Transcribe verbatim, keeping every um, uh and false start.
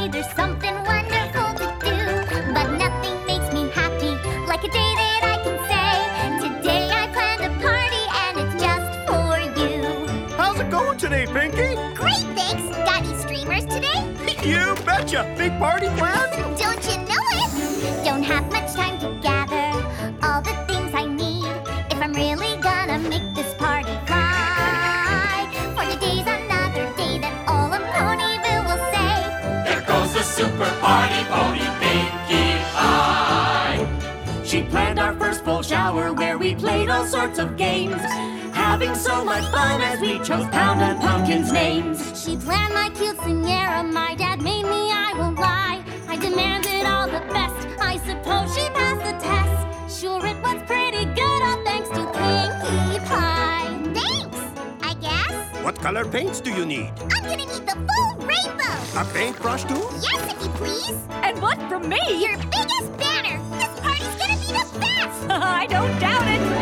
say there's something wonderful to do, but nothing makes me happy like a day that I can say, today I planned a party and it's just for you. How's it going today, Pinky? Great, thanks. Got any streamers today? You betcha! Big party plans? Don't you know it? Don't have much time to gather all the things I need if I'm really gonna make this party fly. For today's another day that all of Ponyville will say, there goes the super party pony, Pinkie Pie. She planned our first full shower where we played all sorts of games, having so much fun as we chose Pound and Pumpkin's names. She planned my cute singera, my dad made me, I won't lie. I demanded all the best, I suppose she passed the test. Sure it was pretty good, all thanks to Pinkie Pie. Thanks, I guess. What color paints do you need? I'm gonna need the full rainbow. A paintbrush too? Yes, if you please. And what from me? Your biggest banner. This party's gonna be the best. I don't doubt it.